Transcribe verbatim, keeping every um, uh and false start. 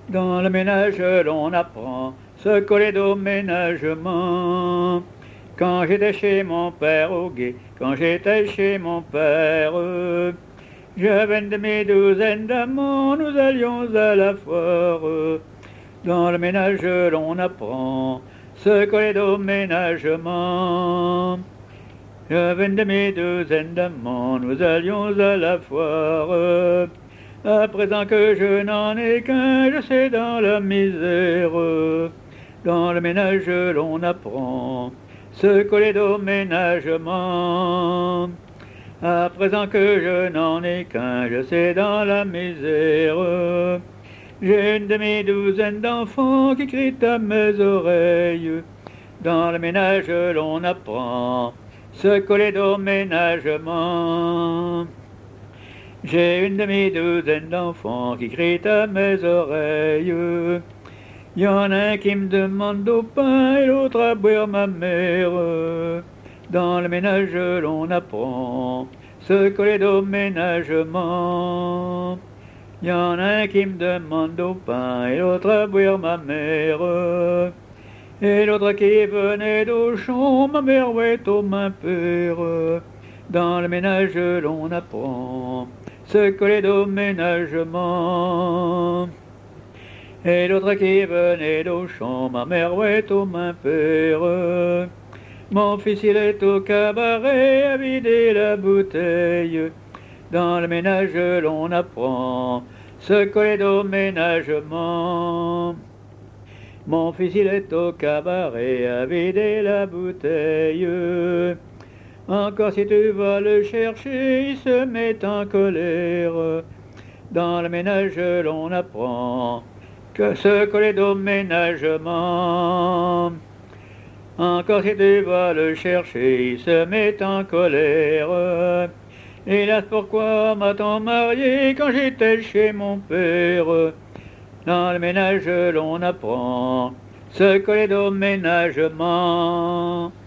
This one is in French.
Dans le ménage, l'on apprend ce qu'est le ménagement. Quand j'étais chez mon père au gué, quand j'étais chez mon père, j'avais une demi-douzaine d'amants, nous allions à la foire. Dans le ménage, l'on apprend ce qu'est le ménagement. J'avais une demi-douzaine d'amants, nous allions à la foire. À présent que je n'en ai qu'un, je sais dans la misère. Dans le ménage, l'on apprend ce qu'est le ménagement. À présent que je n'en ai qu'un, je sais dans la misère. J'ai une demi-douzaine d'enfants qui crient à mes oreilles. Dans le ménage, l'on apprend ce qu'est le ménagement. J'ai une demi-douzaine d'enfants qui crient à mes oreilles. Il y en a un qui me demande au pain et l'autre à boire ma mère. Dans le ménage, l'on apprend ce qu'est le ménagement. Il y en a un qui me demande au pain et l'autre à boire ma mère. Et l'autre qui venait d'Auchan, ma mère est au main père. Dans le ménage, l'on apprend ce qu'est le ménagement. Et l'autre qui venait d'Auchan, ma mère est au main père. Mon fils il est au cabaret à vider la bouteille. Dans le ménage, l'on apprend ce qu'est le ménagement. Mon fils il est au cabaret à vider la bouteille. Encore si tu vas le chercher, il se met en colère. Dans le ménage, l'on apprend que ce qu'est le ménagement. Encore si tu vas le chercher, il se met en colère. Hélas, pourquoi m'a-t-on marié quand j'étais chez mon père? Dans le ménage, l'on apprend ce qu'est le ménagement.